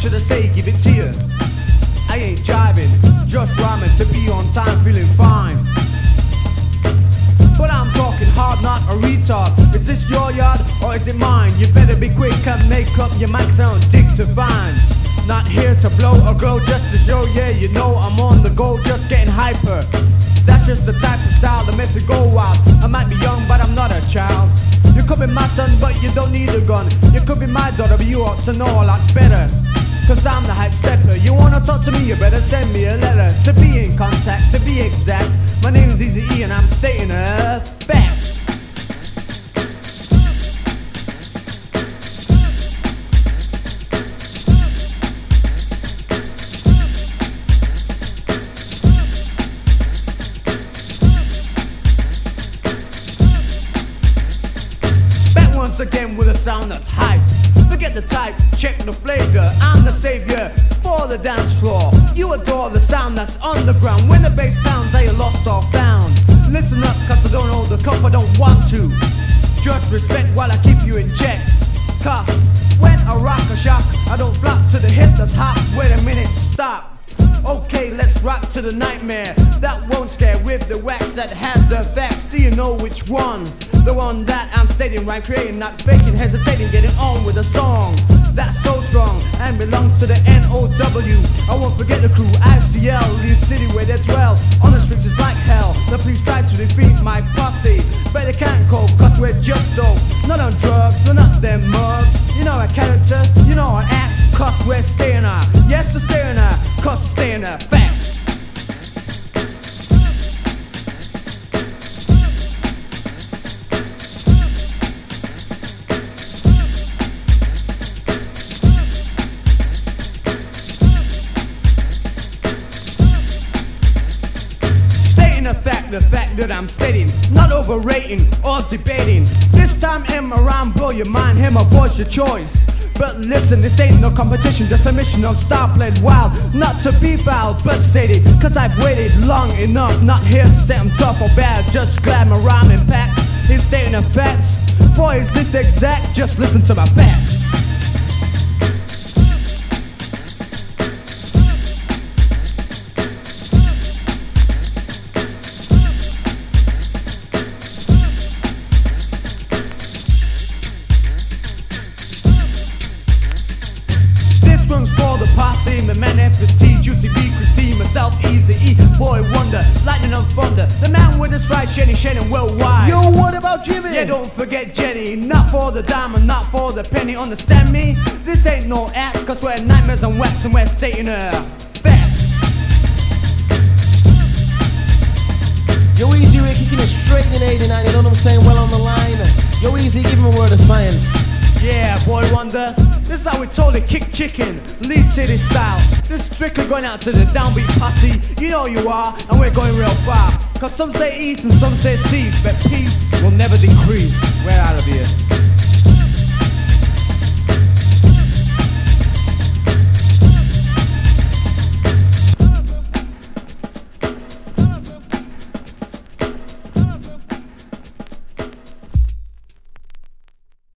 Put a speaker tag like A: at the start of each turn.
A: should I say, give it to you? I ain't jiving, just rhyming to be on time, feeling fine. But I'm talking hard, not a retard. Is this your yard or is it mine? You better be quick and make up your mic sound dignified. Not here to blow or glow, just to show, yeah, you know I'm on the go, just getting hyper. That's just the type of style that makes it go wild. I might be young, but I'm not a child. You could be my son, but you don't need a gun. You could be my daughter, but you ought to know a lot better. Cause I'm the hype stepper. You wanna talk to me, you better send me a letter. To be in contact, to be exact. My name's Easy E and I'm stating a fact. Once again with a sound that's hype. Forget the type, check the flavor. I'm the savior for the dance floor. You adore the sound that's underground. When the bass pounds, are you lost or found? Listen up, cause I don't hold the cup, I don't want to. Just respect while I keep you in check. Cause when I rock a shock, I don't flock to the hit that's hot. Wait a minute, stop. Okay, let's rock to the nightmare. That won't scare with the wax that has the facts. Do you know which one? The one that I'm stating, right, creating, not faking, hesitating, getting on with a song that's so strong and belongs to the N.O.W. I won't forget the crew, ICL, Lee City where they dwell. On the streets is like hell. Now please try to defeat my posse, but they can't cope cause we're just dope. Not on drugs, we're not them mugs. You know our character, you know our act, cause we're staying our. Yes, we're staying our, cause we're staying our fact. The fact that I'm stating, not overrating or debating. This time in my rhyme, blow your mind, hear my voice, your choice. But listen, this ain't no competition, just a mission of style played wild. Not to be foul, but stated, cause I've waited long enough. Not here to say I'm tough or bad, just glad my rhyme impact is stating a fact. Boy, is this exact, just listen to my facts. For the posse, my man FST, Juicy B, Chrissy, myself, Easy E, Boy Wonder, Lightning and Thunder, the man with the stride, Shady Shannon worldwide.
B: Yo, what about Jimmy?
A: Yeah, don't forget Jenny, not for the diamond, not for the penny, understand me? This ain't no act, cause we're nightmares and wax and we're stating a fact.
B: Yo, Easy, we're kicking it straight in 89, you know what I'm saying? Well on the line. Yo, Easy, give him a word of science.
A: Yeah, Boy Wonder, this is how we totally kick chicken, Lee City style. This strictly going out to the downbeat posse. You know you are, and we're going real far. Cause some say east and some say east, but peace will never decrease. We're out of here.